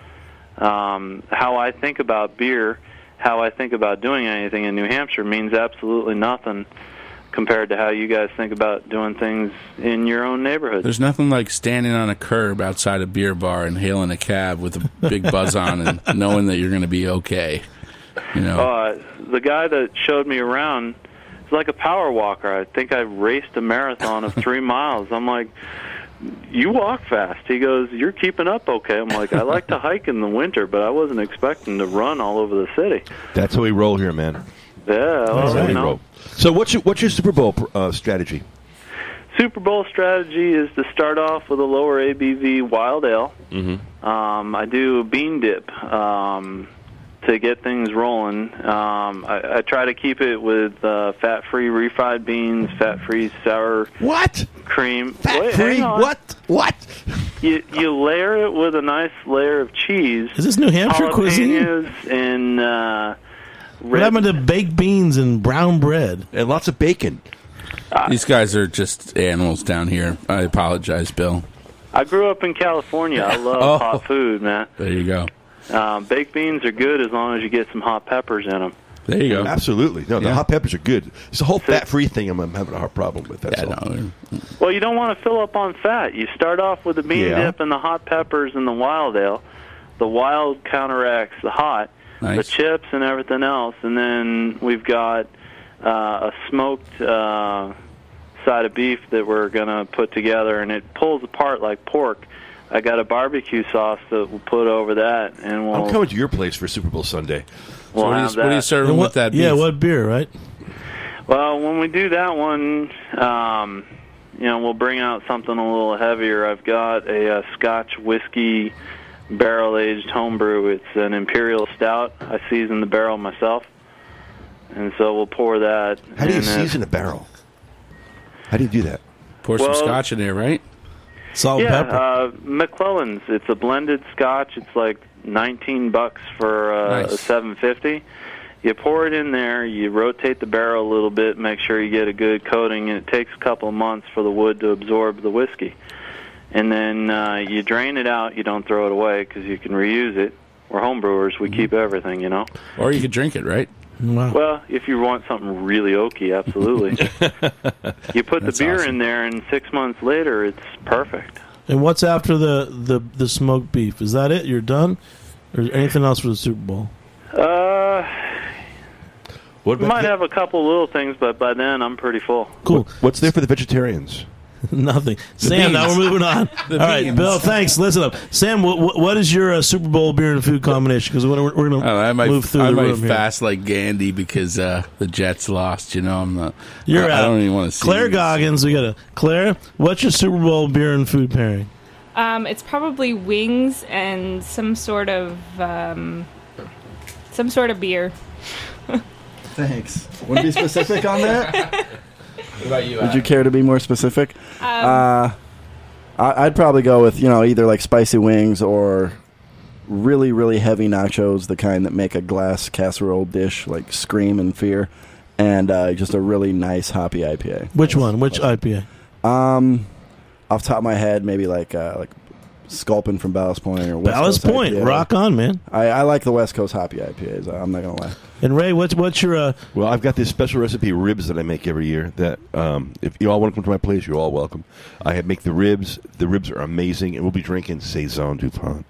H: Um, how I think about beer, how I think about doing anything in New Hampshire means absolutely nothing compared to how you guys think about doing things in your own neighborhood.
F: There's nothing like standing on a curb outside a beer bar and hailing a cab with a big buzz on and knowing that you're going to be okay. You know,
H: Uh, the guy that showed me around is like a power walker. I think I raced a marathon of three miles. I'm like, you walk fast. He goes, you're keeping up okay. I'm like, I like to hike in the winter, but I wasn't expecting to run all over the city.
C: That's how we roll here, man.
H: Yeah, well,
C: That's how
H: you
C: we
H: know.
C: roll. So what's your, what's your Super Bowl uh, strategy?
H: Super Bowl strategy is to start off with a lower A B V wild ale.
C: Mm-hmm.
H: Um, I do a bean dip um, to get things rolling. Um, I, I try to keep it with uh, fat-free refried beans, fat-free sour
C: What?
H: cream.
C: Fat
H: Wait,
C: free?
H: hang on.
C: What? What?
H: You, you layer it with a nice layer of cheese.
B: Is this New Hampshire cuisine?
H: Jalapenos and uh,
B: What
H: red.
B: happened to baked beans and brown bread?
C: And lots of bacon.
F: These guys are just animals down here. I apologize, Bill.
H: I grew up in California. I love
F: Oh.
H: hot food, man.
F: There you go.
H: Um, baked beans are good as long as you get some hot peppers in them.
F: There you go.
C: Absolutely. No, the
F: Yeah.
C: hot peppers are good. It's the whole fat-free thing I'm, I'm having a hard problem with. That's
F: Yeah,
C: all.
F: no.
H: Well, you don't want to fill up on fat. You start off with the bean
C: Yeah.
H: dip and the hot peppers and the wild ale. The wild counteracts the hot,
F: Nice.
H: the chips and everything else, and then we've got uh, a smoked uh, side of beef that we're going to put together, and it pulls apart like pork. I got a barbecue sauce that we'll put over that, and we'll,
C: I'm coming to your place for Super Bowl Sunday.
H: we'll
F: So what, are you,
H: have
F: what are you
H: that.
F: serving
B: And
F: with
B: what-
F: that beef?
B: Yeah, what beer, right?
H: Well, when we do that one, um, you know, we'll bring out something a little heavier. I've got a, uh Scotch whiskey barrel-aged homebrew. It's an imperial stout. I season the barrel myself, and so we'll pour that.
C: How do you
H: in it.
C: season a barrel? How do you do that?
F: Pour
H: Well-
F: some scotch in there, right?
B: Salt
H: Yeah,
B: and pepper.
H: uh, McClellan's. It's a blended Scotch. It's like nineteen bucks for uh,
F: Nice.
H: a seven fifty. You pour it in there. You rotate the barrel a little bit. Make sure you get a good coating, and it takes a couple of months for the wood to absorb the whiskey. And then uh, you drain it out. You don't throw it away because you can reuse it. We're homebrewers. We keep everything, you know.
F: Or you could drink it, right?
B: Wow.
H: Well, if you want something really oaky, absolutely. You put
F: That's
H: the beer
F: awesome.
H: in there, and six months later, it's perfect.
B: And what's after the, the, the smoked beef? Is that it? You're done? Or is anything else for the Super Bowl?
H: Uh,
C: What
H: we
C: about
H: might
C: the-
H: have a couple little things, but by then I'm pretty full.
B: Cool.
C: What's there for the vegetarians?
B: Nothing. Sam, now we're
F: beans.
B: moving on.
F: The
B: All right,
F: beans.
B: Bill, thanks. Listen up. Sam, what, what is your uh, Super Bowl beer and food combination? Because we're, we're going
F: Oh, I
B: to
F: might,
B: move through
F: I
B: the
F: might
B: room here.
F: fast like Gandhi because uh, the Jets lost. You know, I'm not.
B: You're
F: I,
B: out.
F: I don't even want to see
B: Claire
F: these.
B: Goggins, we got a Claire, what's your Super Bowl beer and food pairing?
D: Um, it's probably wings and some sort of um, some sort of beer.
E: Thanks. Want to be specific on that?
F: What about you?
E: Would you care to be more specific?
D: Um,
E: Uh, I, I'd probably go with, you know, either like spicy wings or really, really heavy nachos, the kind that make a glass casserole dish like Scream and Fear, and uh, just a really nice hoppy I P A.
B: Which one? Which I P A?
E: Um, off the top of my head, maybe like uh, like Sculpin from Ballast Point or West
B: Ballast
E: Coast
B: Point.
E: I P A.
B: Rock on, man.
E: I, I like the West Coast hoppy I P As. I'm not gonna lie.
B: And Ray, what's what's your uh,
C: Well, I've got this special recipe ribs that I make every year. That um, if you all want to come to my place, you're all welcome. I have make the ribs. The ribs are amazing, and we'll be drinking Saison Dupont.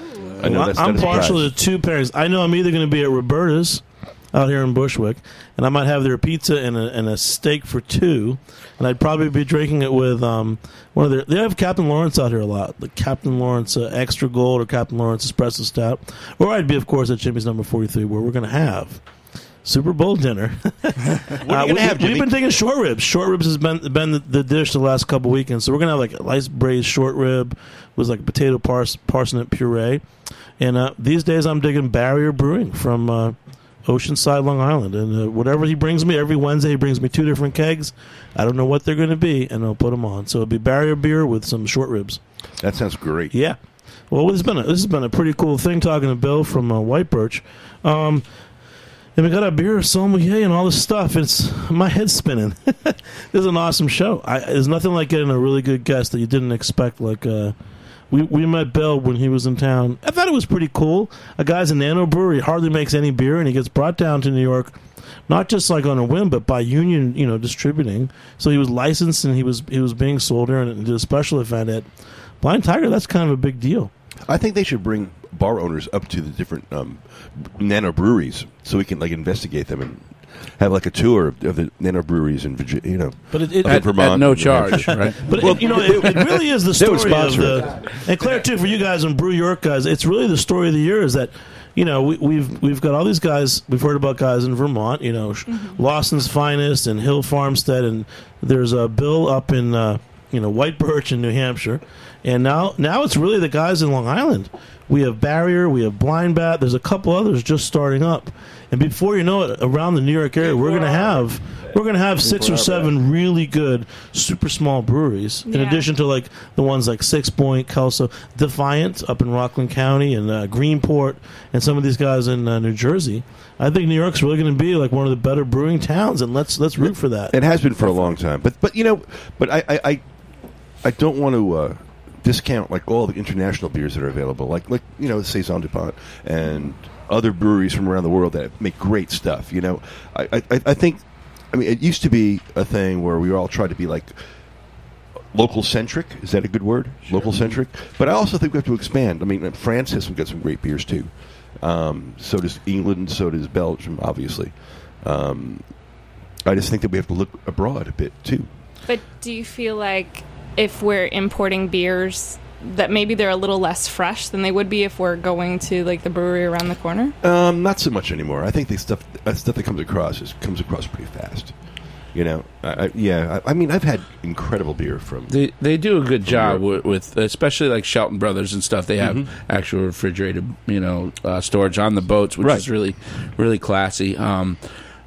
C: I know
B: Well,
C: that's
B: I'm
C: not a
B: partial
C: surprise.
B: to two pairings. I know I'm either going to be at Roberta's out here in Bushwick, and I might have their pizza and a, and a steak for two, and I'd probably be drinking it with um, one of their. They have Captain Lawrence out here a lot, the Captain Lawrence uh, Extra Gold or Captain Lawrence Espresso Stout, or I'd be, of course, at Jimmy's Number forty-three, where we're going to have Super Bowl dinner.
C: What are you
B: Uh,
C: gonna
B: we,
C: have, Jimmy?
B: We've been taking short ribs. Short ribs has been been the, the dish the last couple weekends. So we're gonna have like a nice braised short rib with like potato pars- parsnip puree. And uh, these days I'm digging Barrier Brewing from uh, Oceanside, Long Island. And uh, whatever he brings me, every Wednesday he brings me two different kegs. I don't know what they're going to be, and I'll put them on. So it'll be Barrier beer with some short ribs.
C: That sounds great.
B: Yeah. Well, this has been a, this has been a pretty cool thing talking to Bill from uh, White Birch. Um, and we got a beer sommelier and all this stuff. It's my head's spinning. This is an awesome show. I, there's nothing like getting a really good guest that you didn't expect. Like uh, we we met Bill when he was in town. I thought it was pretty cool. A guy's a nano brewer. He hardly makes any beer, and he gets brought down to New York, not just like on a whim, but by union, you know, distributing. So he was licensed and he was he was being sold here and did a special event at Blind Tiger. That's kind of a big deal.
C: I think they should bring bar owners up to the different um, nano breweries so we can like investigate them and have like a tour of, of the nano breweries in Virginia. You know,
B: But it, it,
C: up in
F: At,
C: Vermont,
F: at no
C: and New
F: charge,
C: Hampshire.
F: right?
B: But it, you know, it, it really is the
C: They would
B: story of
C: sponsor
B: the. And Claire, too, for you guys and Brew York guys, it's really the story of the year. Is that you know, we, we've we've got all these guys. We've heard about guys in Vermont. You know,
D: Mm-hmm.
B: Lawson's Finest and Hill Farmstead, and there's a Bill up in uh, you know White Birch in New Hampshire, and now now it's really the guys in Long Island. We have Barrier, we have Blind Bat. There's a couple others just starting up, and before you know it, around the New York area, we're gonna have we're gonna have six or seven really good super small breweries. In
D: Yeah.
B: addition to like the ones like Six Point, Kelso, Defiant up in Rockland County, and uh, Greenport, and some of these guys in uh, New Jersey. I think New York's really going to be like one of the better brewing towns, and let's let's root for that.
C: It has been for a long time, but but you know, but I I I, I don't want to uh, discount like all the international beers that are available, like like you know Saison Dupont and other breweries from around the world that make great stuff. You know, I I, I think, I mean, it used to be a thing where we all tried to be like local centric. Is that a good word?
F: Sure.
C: Local centric. But I also think we have to expand. I mean, France has some, got some great beers too. Um, so does England. So does Belgium. Obviously, um, I just think that we have to look abroad a bit too.
D: But do you feel like if we're importing beers that maybe they're a little less fresh than they would be if we're going to like the brewery around the corner?
C: Um, not so much anymore. I think the stuff uh, stuff that comes across is comes across pretty fast. You know, I, I, yeah. I, I mean, I've had incredible beer from.
F: They they do a good job
C: Europe.
F: with, with, especially like Shelton Brothers and stuff. They have
C: Mhm.
F: actual refrigerated, you know, uh, storage on the boats, which
C: Right.
F: is really, really classy. Um,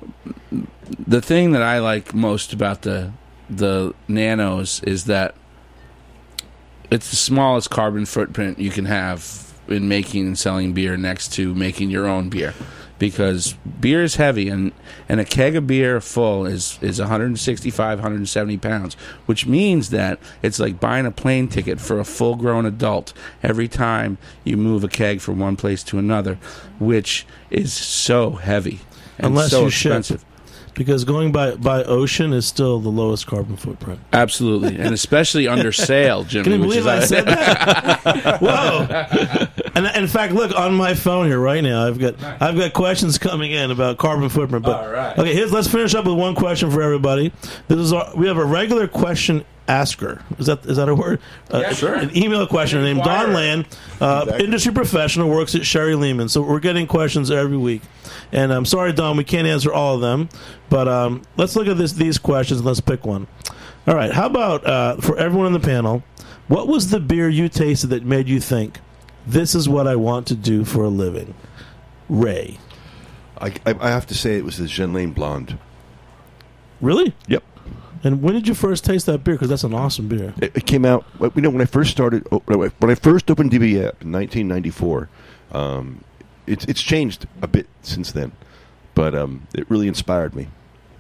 F: the thing that I like most about the the Nanos is that it's the smallest carbon footprint you can have in making and selling beer next to making your own beer. Because beer is heavy, and, and a keg of beer full is, is one sixty-five, one seventy pounds, which means that it's like buying a plane ticket for a full-grown adult every time you move a keg from one place to another, which is so heavy and
B: Unless
F: so
B: you ship.
F: expensive.
B: Because going by by ocean is still the lowest carbon footprint.
F: Absolutely, and especially under sail, Jimmy.
B: Can you
F: which
B: believe
F: is
B: I said that? Whoa! And in fact, look on my phone here right now. I've got I've got questions coming in about carbon footprint. But
F: All right.
B: okay, here's let's finish up with one question for everybody. This is our, we have a regular question asker. Is that is that a word? Uh,
F: Yeah, sure.
B: An email questioner named Don Land, uh,
E: Exactly.
B: industry professional, works at Sherry Lehman. So we're getting questions every week. And I'm sorry, Don, we can't answer all of them. But um, let's look at this these questions and let's pick one. All right. How about uh, for everyone in the panel, what was the beer you tasted that made you think, this is what I want to do for a living? Ray.
C: I, I, I have to say it was the Genlain Blonde.
B: Really?
C: Yep.
B: And when did you first taste that beer? Because that's an awesome beer.
C: It, it came out. well, You know, when I first started, oh, when I first opened D B A in nineteen ninety-four, um, it's it's changed a bit since then, but um, it really inspired me.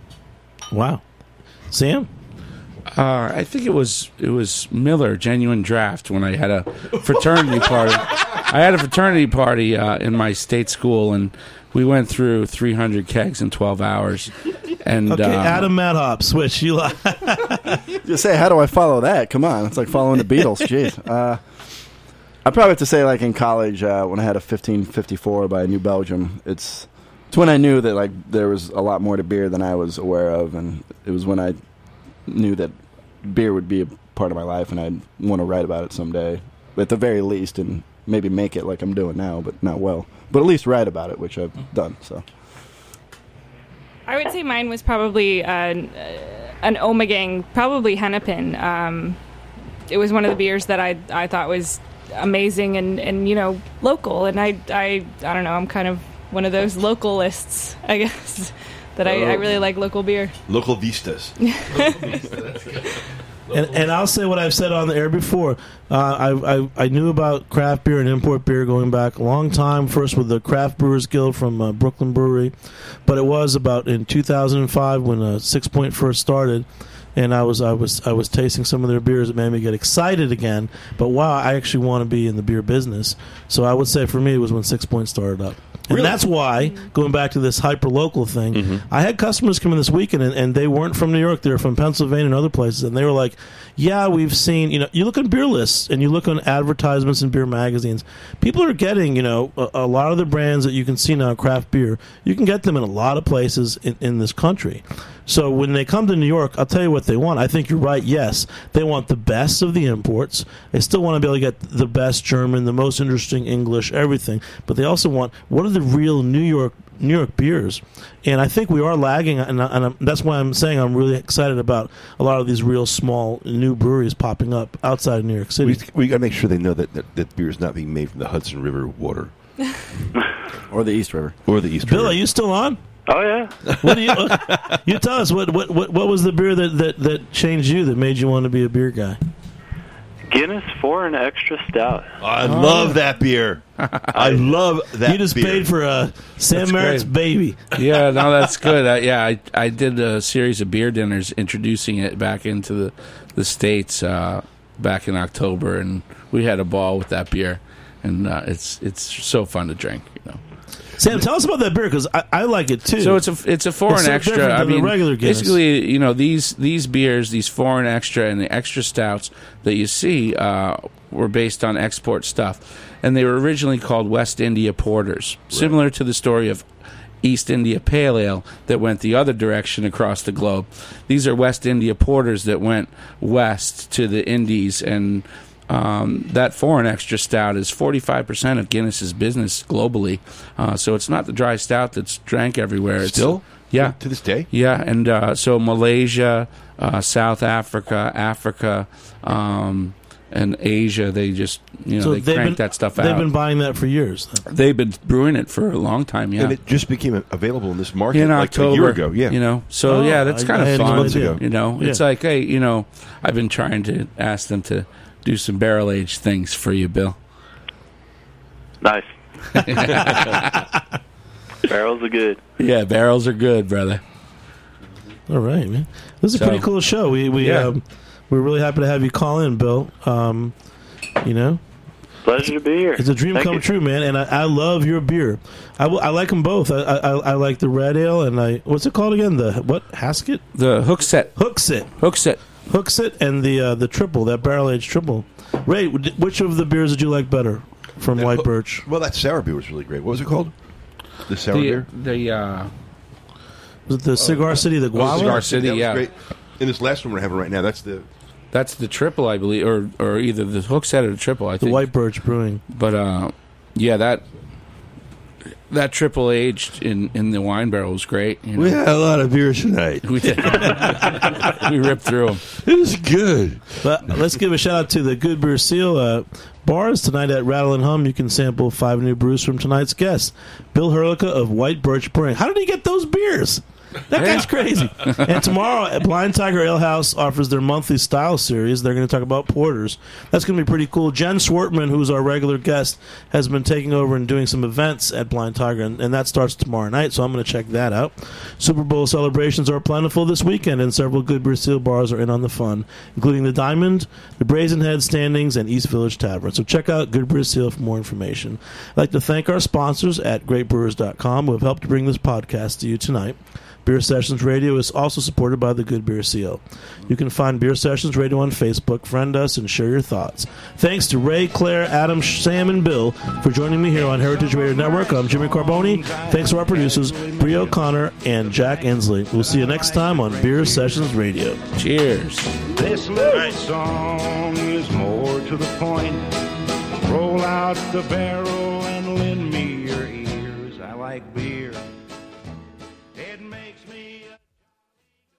B: Wow. Sam?
F: Uh, I think it was it was Miller Genuine Draft when I had a fraternity party. I had a fraternity party uh, in my state school, and we went through three hundred kegs in twelve hours. And
B: Okay,
F: um,
B: Adam Madhop, switch. You li-
E: Just say, how do I follow that? Come on, it's like following the Beatles. Jeez. Uh, I probably have to say, like in college, uh, when I had a fifteen fifty-four by New Belgium, it's it's when I knew that like there was a lot more to beer than I was aware of, and it was when I knew that beer would be a part of my life, and I'd want to write about it someday, at the very least, and maybe make it like I'm doing now, but not well, but at least write about it, which I've done. So.
D: I would say mine was probably uh, an Omegang, probably Hennepin. Um, it was one of the beers that I I thought was amazing and, and you know, local. And I, I, I don't know, I'm kind of one of those localists, I guess, that I, I really like local beer.
C: Local Vistas.
B: and, and I'll say what I've said on the air before. Uh, I, I I knew about craft beer and import beer going back a long time. First with the Craft Brewers Guild from uh, Brooklyn Brewery, but it was about in two thousand five when uh, Six Point first started, and I was I was I was tasting some of their beers that made me get excited again. But wow, I actually want to be in the beer business. So I would say for me it was when Six Point started up. And
C: Really?
B: that's why, going back to this hyper-local thing,
C: Mm-hmm.
B: I had customers come in this weekend, and, and they weren't from New York. They were from Pennsylvania and other places. And they were like, yeah, we've seen, you know, you look on beer lists and you look on advertisements in beer magazines, people are getting, you know, a, a lot of the brands that you can see now, craft beer, you can get them in a lot of places in, in this country. So when they come to New York, I'll tell you what they want. I think you're right, yes. They want the best of the imports. They still want to be able to get the best German, the most interesting English, everything. But they also want, what are the real New York New York beers? And I think we are lagging, and, I, and I'm, that's why I'm saying I'm really excited about a lot of these real small new breweries popping up outside of New York City.
C: We, we got to make sure they know that, that that beer is not being made from the Hudson River water
E: Or the East River.
C: or the East
B: Bill,
C: River.
B: are you still on?
H: Oh yeah.
B: What do you? You tell us what, what what what was the beer that, that, that changed you, that made you want to be a beer guy?
H: Guinness Foreign Extra Stout.
C: I love that beer. I love that.
B: You just
C: beer.
B: paid for uh, Sam
F: That's
B: Merritt's
F: great.
B: baby.
F: Yeah, no, that's good. I, yeah, I I did a series of beer dinners introducing it back into the the states uh, back in October, and we had a ball with that beer, and uh, it's it's so fun to drink. You know.
B: Sam, tell us about that beer, because I, I like it too.
F: So it's a it's a foreign
B: It's so
F: extra.
B: different
F: I
B: than the
F: mean,
B: regular Guinness.
F: basically, you know, these these beers, these foreign extra and the extra stouts that you see uh, were based on export stuff, and they were originally called West India Porters, similar to the story of East India Pale Ale that went the other direction across the globe. These are West India Porters that went west to the Indies, and Um, that foreign extra stout is forty-five percent of Guinness's business globally. Uh, so it's not the dry stout that's drank everywhere. It's,
C: Still?
F: Yeah.
C: To this day?
F: Yeah. And uh, so Malaysia, uh, South Africa, Africa, um, and Asia, they just, you know,
B: So
F: they
B: they've
F: crank
B: been-
F: that stuff
B: They've
F: out.
B: been buying that for years. then.
F: They've been brewing it for a long time, yeah.
C: And it just became available in this market
F: In
C: like
F: October,
C: a year ago. Yeah.
F: you know. So
B: Oh,
F: yeah, that's
B: I-
F: kind
B: I
F: of
B: had no
F: fun.
C: idea.
F: You know, it's
B: Yeah.
F: like, hey, you know, I've been trying to ask them to do some barrel aged things for you, Bill.
H: Nice. Barrels are good.
F: Yeah, barrels are good, brother.
B: All right, man. This is a
F: So-
B: pretty cool show. We we
F: Yeah.
B: um, we're really happy to have you call in, Bill. Um, you know,
H: Pleasure to be here.
B: it's a dream
H: Thank
B: come
H: you.
B: true, man. And I, I love your beer. I, will- I like them both. I, I I like the red ale, and I what's it called again? The what Hasket
F: The hook set,
B: Hook Sit.
F: hook set.
B: Hooks it, and the uh, the triple, that barrel aged triple. Ray, w- which of the beers did you like better from
C: That
B: White
C: ho-
B: Birch?
C: Well, that sour beer was really great. What was it called? The sour
F: The
C: beer?
F: the uh,
B: Was it the Cigar City, the Guava?
F: Cigar City,
C: That was
F: yeah.
C: great. And this last one we're having right now, that's the...
F: that's the triple, I believe, or or either the hook set or the triple. I
B: The
F: think.
B: White Birch Brewing.
F: But uh, yeah, that that triple aged in, in the wine barrel was great. You know?
C: We had a lot of beers tonight.
F: We did. We ripped through them.
C: It was good.
B: But let's give a shout out to the Good Beer Seal uh, bars tonight at Rattle and Hum. You can sample five new brews from tonight's guest, Bill Herlica of White Birch Brewing. How did he get those beers? That guy's crazy. And tomorrow, at Blind Tiger Ale House offers their monthly style series. They're going to talk about porters. That's going to be pretty cool. Jen Swartman, who's our regular guest, has been taking over and doing some events at Blind Tiger, and, and that starts tomorrow night, so I'm going to check that out. Super Bowl celebrations are plentiful this weekend, and several Good Beer Seal bars are in on the fun, including the Diamond, the Brazen Head Standings, and East Village Tavern. So check out Good Beer Seal for more information. I'd like to thank our sponsors at great brewers dot com who have helped to bring this podcast to you tonight. Beer Sessions Radio is also supported by the Good Beer Seal. You can find Beer Sessions Radio on Facebook, friend us, and share your thoughts. Thanks to Ray, Claire, Adam, Sam, and Bill for joining me here on Heritage Radio Network. I'm Jimmy Carboni. Thanks to our producers, Bree O'Connor and Jack Inslee. We'll see you next time on Beer Sessions Radio.
F: Cheers.
A: This little song is more to the point. Roll out the barrel and lend me your ears. I like beer.